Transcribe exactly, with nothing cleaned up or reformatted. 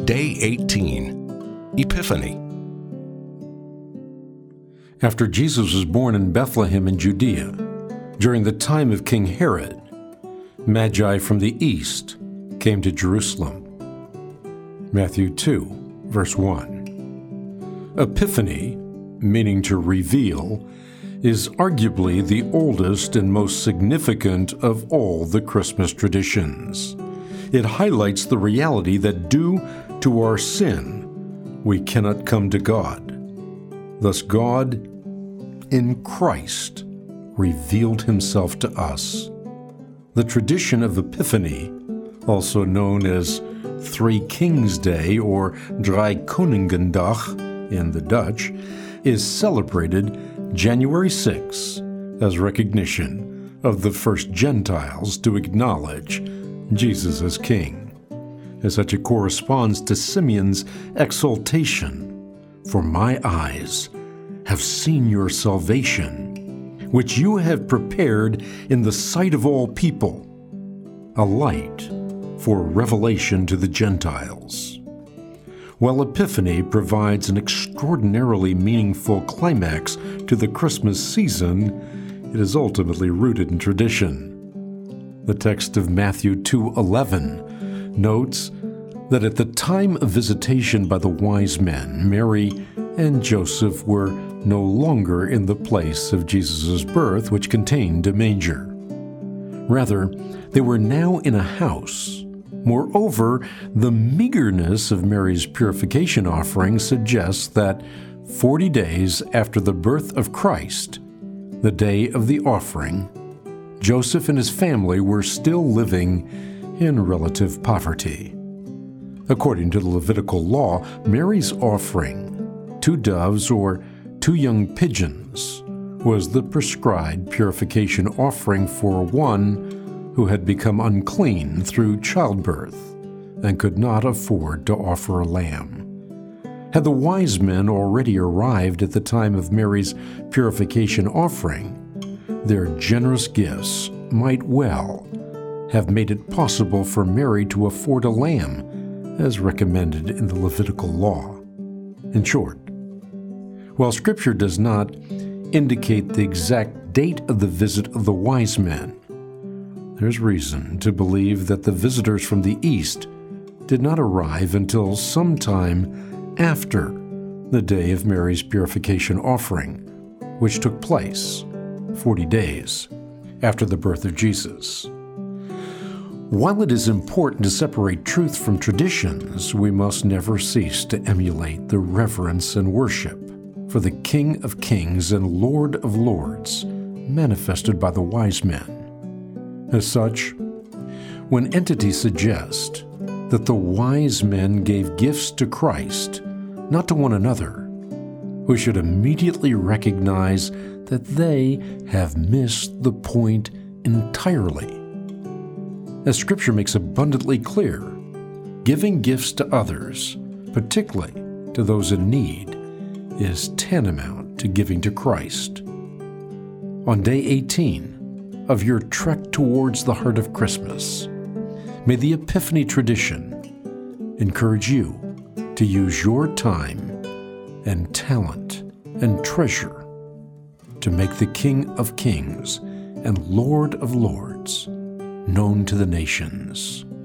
Day eighteen, Epiphany. After Jesus was born in Bethlehem in Judea, during the time of King Herod, Magi from the east came to Jerusalem. Matthew two, verse one. Epiphany, meaning to reveal, is arguably the oldest and most significant of all the Christmas traditions. It highlights the reality that due to our sin, we cannot come to God. Thus, God, in Christ, revealed himself to us. The tradition of Epiphany, also known as Three Kings Day or Dreikoningensdag in the Dutch, is celebrated January sixth as recognition of the first Gentiles to acknowledge Jesus as King. As such, it corresponds to Simeon's exultation, "For my eyes have seen your salvation, which you have prepared in the sight of all people, a light for revelation to the Gentiles." While Epiphany provides an extraordinarily meaningful climax to the Christmas season, it is ultimately rooted in tradition. The text of Matthew two eleven notes that at the time of visitation by the wise men, Mary and Joseph were no longer in the place of Jesus' birth, which contained a manger. Rather, they were now in a house. Moreover, the meagerness of Mary's purification offering suggests that forty days after the birth of Christ, the day of the offering, Joseph and his family were still living in relative poverty. According to the Levitical law, Mary's offering, two doves or two young pigeons, was the prescribed purification offering for one who had become unclean through childbirth and could not afford to offer a lamb. Had the wise men already arrived at the time of Mary's purification offering, their generous gifts might well have made it possible for Mary to afford a lamb, as recommended in the Levitical law. In short, while Scripture does not indicate the exact date of the visit of the wise men, there's reason to believe that the visitors from the east did not arrive until sometime after the day of Mary's purification offering, which took place forty days after the birth of Jesus. While it is important to separate truth from traditions, we must never cease to emulate the reverence and worship for the King of Kings and Lord of Lords manifested by the wise men. As such, when entities suggest that the wise men gave gifts to Christ, not to one another, we should immediately recognize that they have missed the point entirely. As Scripture makes abundantly clear, giving gifts to others, particularly to those in need, is tantamount to giving to Christ. On day eighteen of your trek towards the heart of Christmas, may the Epiphany tradition encourage you to use your time and talent and treasure to make the King of Kings and Lord of Lords known to the nations.